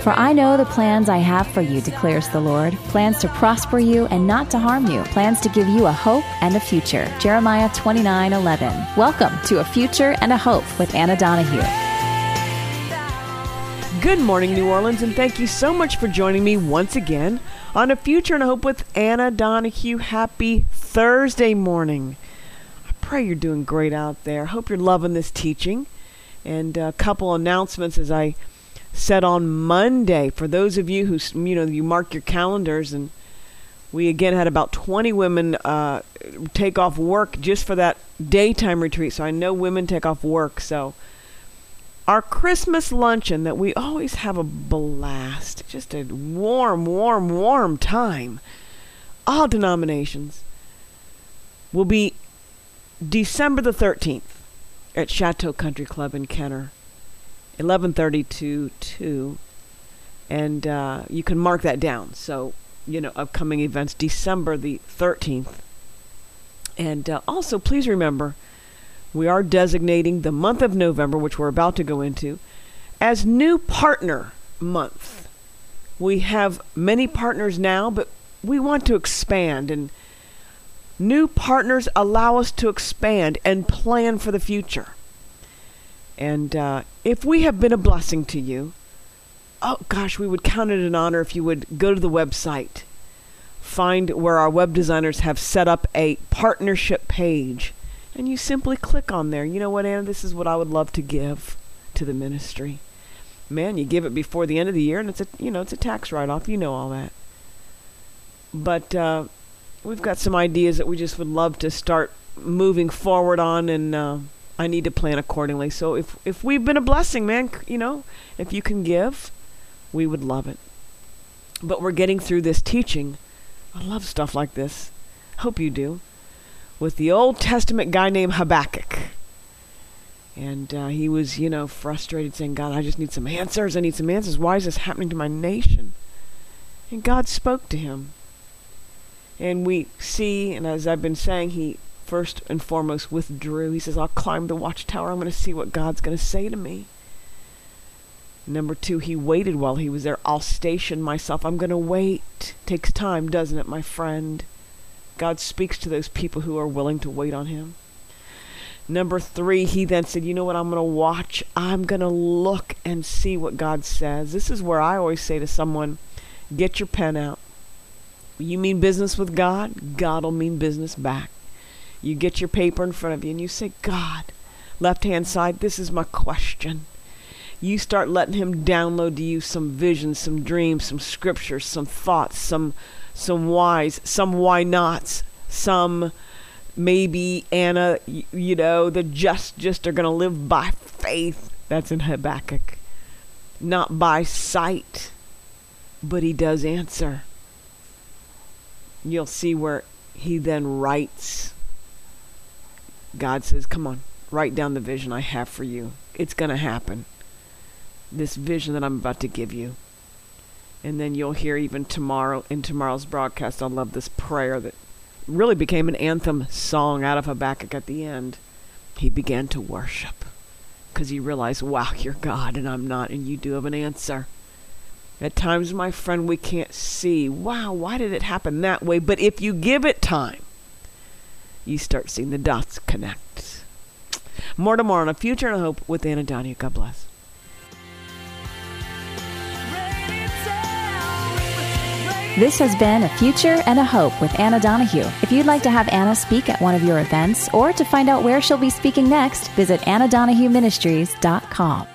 For I know the plans I have for you, declares the Lord, plans to prosper you and not to harm you, plans to give you a hope and a future. Jeremiah 29:11. Welcome to A Future and a Hope with Anna Donahue. Good morning, New Orleans, and thank you so much for joining me once again on A Future and a Hope with Anna Donahue. Happy Thursday morning. I pray you're doing great out there. Hope you're loving this teaching. And a couple announcements as I said on Monday. For those of you who, you mark your calendars, and we again had about 20 women take off work just for that daytime retreat. So I know women take off work. So our Christmas luncheon that we always have a blast, just a warm time, all denominations, will be December the 13th at Chateau Country Club in Kenner, 11:30 to 2. And you can mark that down. So, upcoming events, December the 13th. And also, please remember, we are designating the month of November, which we're about to go into, as New Partner Month. We have many partners now, but we want to expand. And new partners allow us to expand and plan for the future. And if we have been a blessing to you, we would count it an honor if you would go to the website, find where our web designers have set up a partnership page, and you simply click on there. You know what, Anna, this is what I would love to give to the ministry. Man, you give it before the end of the year, and it's a tax write-off. You know all that. But we've got some ideas that we just would love to start moving forward on, and I need to plan accordingly. So if we've been a blessing, man, if you can give, we would love it. But we're getting through this teaching. I love stuff like this. Hope you do. With the Old Testament guy named Habakkuk. And he was, frustrated, saying, God, I just need some answers. I need some answers. Why is this happening to my nation? And God spoke to him. And we see, and as I've been saying, he first and foremost withdrew. He says, I'll climb the watchtower. I'm going to see what God's going to say to me. Number 2, he waited while he was there. I'll station myself. I'm going to wait. Takes time, doesn't it, my friend? God speaks to those people who are willing to wait on him. Number 3, he then said, you know what, I'm going to watch. I'm going to look and see what God says. This is where I always say to someone, get your pen out. You mean business with God? God will mean business back. You get your paper in front of you and you say, God, left-hand side, this is my question. You start letting him download to you some visions, some dreams, some scriptures, some thoughts, some whys, some why nots, some maybe, Anna, the just are going to live by faith. That's in Habakkuk. Not by sight, but he does answer. You'll see where he then writes. God says, come on, write down the vision I have for you. It's going to happen. This vision that I'm about to give you. And then you'll hear even tomorrow, in tomorrow's broadcast, I love this prayer that really became an anthem song out of Habakkuk at the end. He began to worship because he realized, wow, you're God and I'm not, and you do have an answer. At times, my friend, we can't see, wow, why did it happen that way? But if you give it time, you start seeing the dots connect. More tomorrow on A Future and a Hope with Anna Donahue. God bless. This has been A Future and a Hope with Anna Donahue. If you'd like to have Anna speak at one of your events or to find out where she'll be speaking next, visit AnnaDonahueMinistries.com.